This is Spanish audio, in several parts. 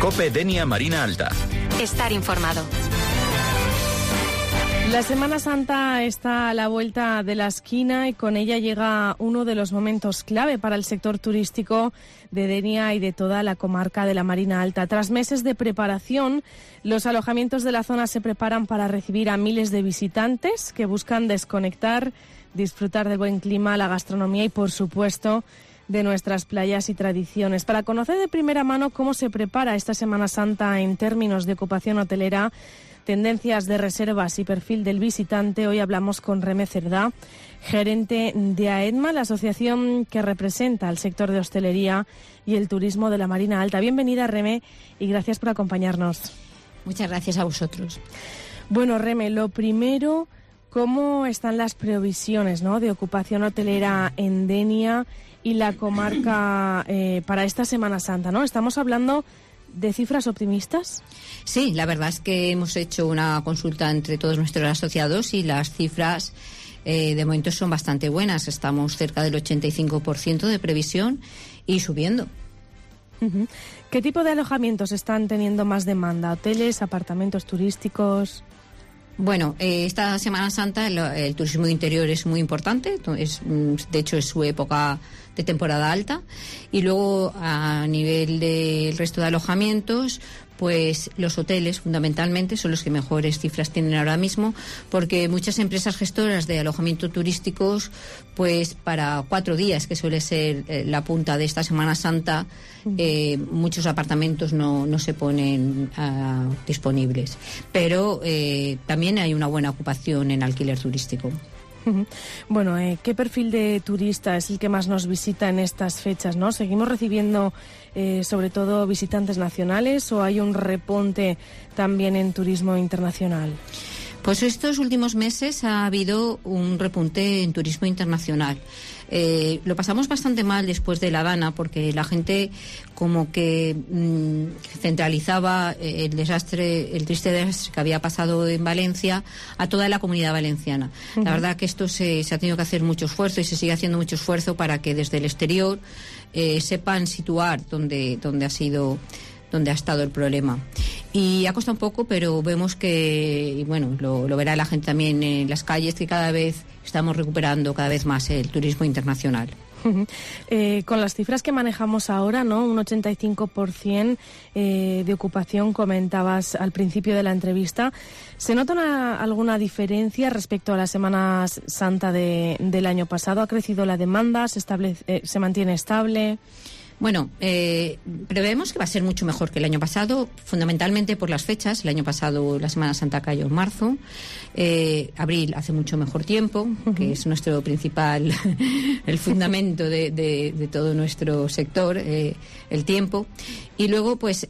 COPE Denia Marina Alta. Estar informado. La Semana Santa está a la vuelta de la esquina y con ella llega uno de los momentos clave para el sector turístico de Denia y de toda la comarca de la Marina Alta. Tras meses de preparación, los alojamientos de la zona se preparan para recibir a miles de visitantes que buscan desconectar, disfrutar del buen clima, la gastronomía y, por supuesto, de nuestras playas y tradiciones. Para conocer de primera mano cómo se prepara esta Semana Santa en términos de ocupación hotelera, tendencias de reservas y perfil del visitante, hoy hablamos con Remé Cerdá, gerente de AEDMA, la asociación que representa al sector de hostelería y el turismo de la Marina Alta. Bienvenida, Remé, y gracias por acompañarnos. Muchas gracias a vosotros. Bueno, Remé, lo primero, ¿cómo están las previsiones, ¿no?, de ocupación hotelera en Denia y la comarca para esta Semana Santa, ¿no? Estamos hablando de cifras optimistas. Sí, la verdad es que hemos hecho una consulta entre todos nuestros asociados y las cifras de momento son bastante buenas. Estamos cerca del 85% de previsión y subiendo. Uh-huh. ¿Qué tipo de alojamientos están teniendo más demanda? ¿Hoteles, apartamentos turísticos? Bueno, esta Semana Santa el turismo de interior es muy importante, de hecho es su época de temporada alta, y luego a nivel del resto de alojamientos, pues los hoteles fundamentalmente son los que mejores cifras tienen ahora mismo, porque muchas empresas gestoras de alojamiento turísticos, pues para 4 días, que suele ser la punta de esta Semana Santa, muchos apartamentos no se ponen disponibles, pero también hay una buena ocupación en alquiler turístico. Bueno, ¿qué perfil de turista es el que más nos visita en estas fechas, ¿no? ¿Seguimos recibiendo sobre todo visitantes nacionales o hay un repunte también en turismo internacional? Pues estos últimos meses ha habido un repunte en turismo internacional. Lo pasamos bastante mal después de La Habana porque la gente como que centralizaba el triste desastre que había pasado en Valencia a toda la comunidad valenciana. Uh-huh. La verdad que esto se ha tenido que hacer mucho esfuerzo y se sigue haciendo mucho esfuerzo para que desde el exterior sepan situar dónde ha estado el problema. Y ha costado un poco, pero vemos que, y bueno, lo verá la gente también en las calles, que cada vez estamos recuperando cada vez más el turismo internacional. Con las cifras que manejamos ahora, ¿no?, un 85% de ocupación, comentabas al principio de la entrevista. ¿Se nota alguna diferencia respecto a la Semana Santa del año pasado? ¿Ha crecido la demanda? ¿Se mantiene estable? Bueno, prevemos que va a ser mucho mejor que el año pasado, fundamentalmente por las fechas. El año pasado la Semana Santa cayó en marzo. Abril hace mucho mejor tiempo, que es nuestro principal, el fundamento de todo nuestro sector, el tiempo. Y luego, pues,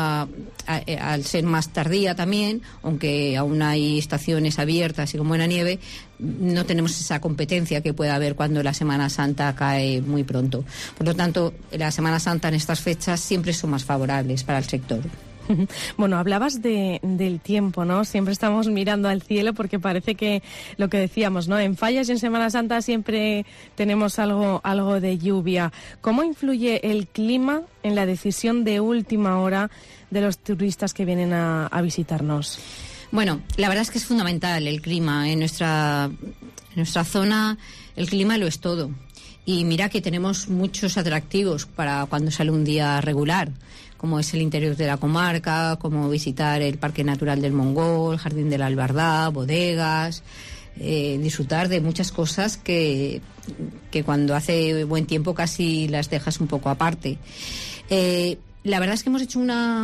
al ser más tardía también, aunque aún hay estaciones abiertas y con buena nieve, no tenemos esa competencia que puede haber cuando la Semana Santa cae muy pronto. Por lo tanto, la Semana Santa en estas fechas siempre son más favorables para el sector. Bueno, hablabas del tiempo, ¿no? Siempre estamos mirando al cielo porque parece que lo que decíamos, ¿no? En Fallas y en Semana Santa siempre tenemos algo de lluvia. ¿Cómo influye el clima en la decisión de última hora de los turistas que vienen a visitarnos? Bueno, la verdad es que es fundamental el clima. En nuestra zona el clima lo es todo. Y mira que tenemos muchos atractivos para cuando sale un día regular, como es el interior de la comarca, como visitar el Parque Natural del Mongol, Jardín de la Albardá, bodegas, disfrutar de muchas cosas que cuando hace buen tiempo casi las dejas un poco aparte. La verdad es que hemos hecho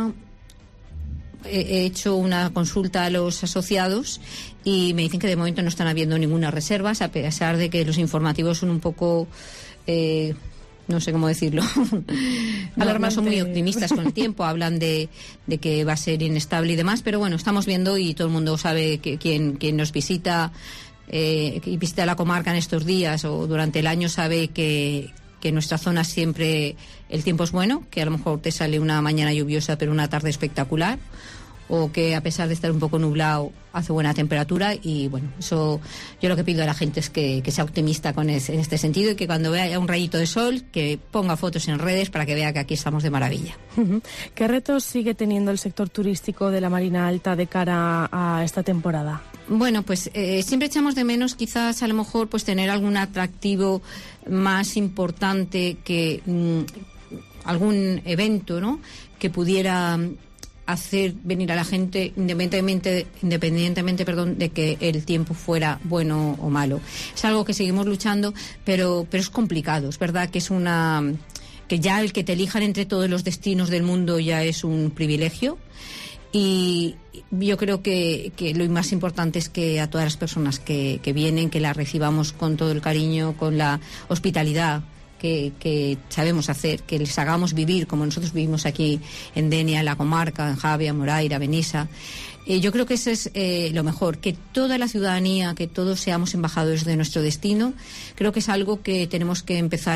he hecho una consulta a los asociados y me dicen que de momento no están habiendo ninguna reservas, a pesar de que los informativos son un poco, no sé cómo decirlo, no son muy optimistas con el tiempo, hablan de que va a ser inestable y demás, pero bueno, estamos viendo y todo el mundo sabe que quien nos visita y visita la comarca en estos días o durante el año sabe que en nuestra zona siempre el tiempo es bueno, que a lo mejor te sale una mañana lluviosa pero una tarde espectacular, o que a pesar de estar un poco nublado hace buena temperatura. Y bueno, eso yo lo que pido a la gente es que sea optimista en este sentido, y que cuando vea un rayito de sol, que ponga fotos en redes para que vea que aquí estamos de maravilla. ¿Qué retos sigue teniendo el sector turístico de la Marina Alta de cara a esta temporada? Bueno, pues siempre echamos de menos quizás a lo mejor pues tener algún atractivo más importante, que algún evento, ¿no?, que pudiera hacer venir a la gente independientemente de que el tiempo fuera bueno o malo. Es algo que seguimos luchando, pero es complicado. Es verdad que que ya el que te elijan entre todos los destinos del mundo ya es un privilegio, y yo creo que lo más importante es que a todas las personas que vienen, que las recibamos con todo el cariño, con la hospitalidad que sabemos hacer, que les hagamos vivir como nosotros vivimos aquí en Denia, en la comarca, en Javia, Moraira, Benissa. Yo creo que eso es lo mejor, que toda la ciudadanía, que todos seamos embajadores de nuestro destino. Creo que es algo que tenemos que empezar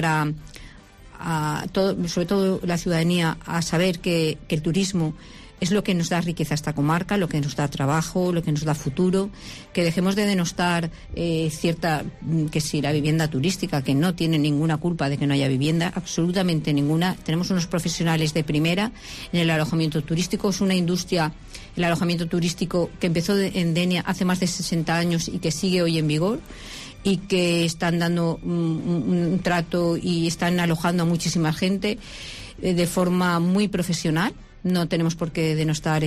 sobre todo la ciudadanía, a saber que el turismo es lo que nos da riqueza a esta comarca, lo que nos da trabajo, lo que nos da futuro, que dejemos de denostar que si la vivienda turística, que no tiene ninguna culpa de que no haya vivienda, absolutamente ninguna. Tenemos unos profesionales de primera en el alojamiento turístico. Es una industria, el alojamiento turístico, que empezó en Denia hace más de 60 años y que sigue hoy en vigor, y que están dando un trato y están alojando a muchísima gente de forma muy profesional. No tenemos por qué denostar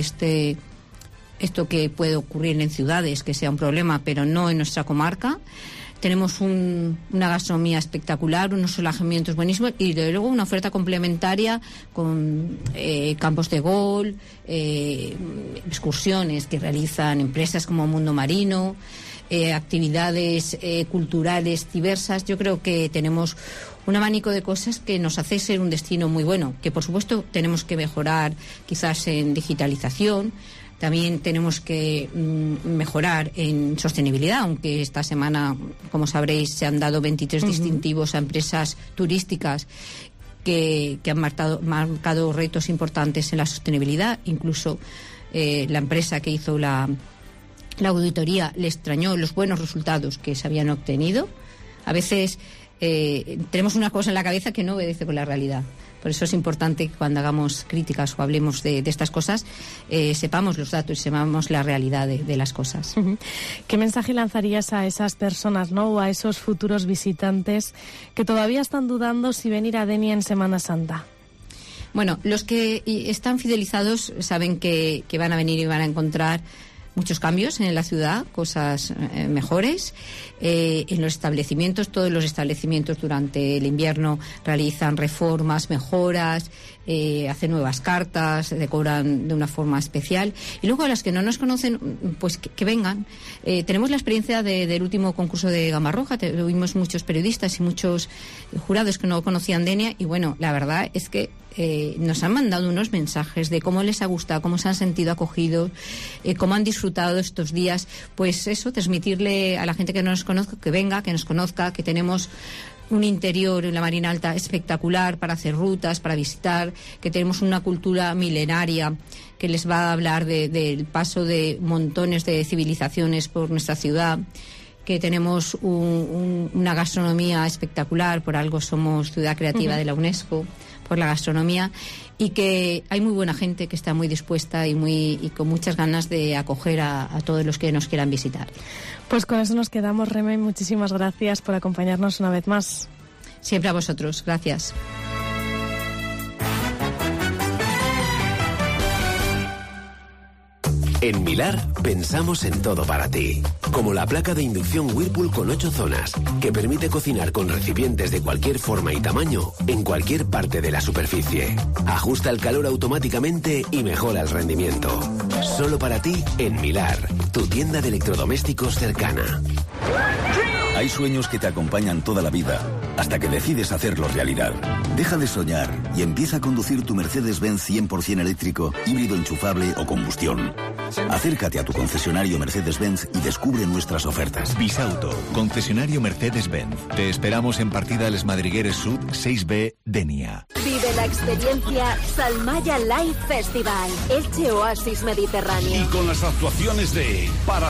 esto que puede ocurrir en ciudades, que sea un problema, pero no en nuestra comarca. Tenemos una gastronomía espectacular, unos alojamientos buenísimos, y luego una oferta complementaria con campos de golf, excursiones que realizan empresas como Mundo Marino, actividades culturales diversas. Yo creo que tenemos un abanico de cosas que nos hace ser un destino muy bueno, que por supuesto tenemos que mejorar quizás en digitalización. También tenemos que mejorar en sostenibilidad, aunque esta semana, como sabréis, se han dado 23 distintivos a empresas turísticas que han marcado retos importantes en la sostenibilidad. Incluso la empresa que hizo la auditoría le extrañó los buenos resultados que se habían obtenido. A veces tenemos una cosa en la cabeza que no obedece con la realidad. Por eso es importante que cuando hagamos críticas o hablemos de estas cosas, sepamos los datos y sepamos la realidad de las cosas. ¿Qué mensaje lanzarías a esas personas, ¿no?, o a esos futuros visitantes que todavía están dudando si venir a Denia en Semana Santa? Bueno, los que están fidelizados saben que van a venir y van a encontrar muchos cambios en la ciudad, cosas mejores. En los establecimientos, todos los establecimientos durante el invierno realizan reformas, mejoras, hacen nuevas cartas, decoran de una forma especial. Y luego a las que no nos conocen, pues que vengan. Tenemos la experiencia del último concurso de Gamba Roja. Tuvimos muchos periodistas y muchos jurados que no conocían Denia, y bueno, la verdad es que nos han mandado unos mensajes de cómo les ha gustado, cómo se han sentido acogidos, cómo han disfrutado estos días. Pues eso, transmitirle a la gente que no nos conozca, que venga, que nos conozca, que tenemos un interior en la Marina Alta espectacular para hacer rutas, para visitar, que tenemos una cultura milenaria que les va a hablar del paso de montones de civilizaciones por nuestra ciudad, que tenemos una gastronomía espectacular, por algo somos ciudad creativa de la UNESCO, por la gastronomía, y que hay muy buena gente que está muy dispuesta y con muchas ganas de acoger a todos los que nos quieran visitar. Pues con eso nos quedamos, Remei. Muchísimas gracias por acompañarnos una vez más. Siempre a vosotros. Gracias. En Milar pensamos en todo para ti, como la placa de inducción Whirlpool con 8 zonas, que permite cocinar con recipientes de cualquier forma y tamaño en cualquier parte de la superficie. Ajusta el calor automáticamente y mejora el rendimiento. Solo para ti en Milar, tu tienda de electrodomésticos cercana. Hay sueños que te acompañan toda la vida, hasta que decides hacerlos realidad. Deja de soñar y empieza a conducir tu Mercedes-Benz 100% eléctrico, híbrido enchufable o combustión. Acércate a tu concesionario Mercedes-Benz y descubre nuestras ofertas. Bisauto, concesionario Mercedes-Benz. Te esperamos en partida Les Madrigueres Sud 6B, Denia. Vive Vive la experiencia Salmaya Live Festival, Elche Oasis Mediterráneo. Y con las actuaciones de